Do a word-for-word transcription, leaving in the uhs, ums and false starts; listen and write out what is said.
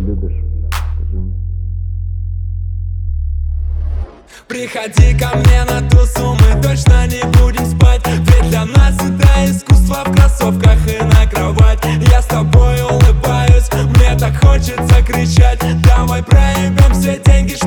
любишь? Скажи мне. Приходи ко мне на тусу, мы точно не будем спать. Ведь для нас это искусство в кроссовках и на кровать. Я с тобой улыбаюсь, мне так хочется кричать. Давай проебем все деньги,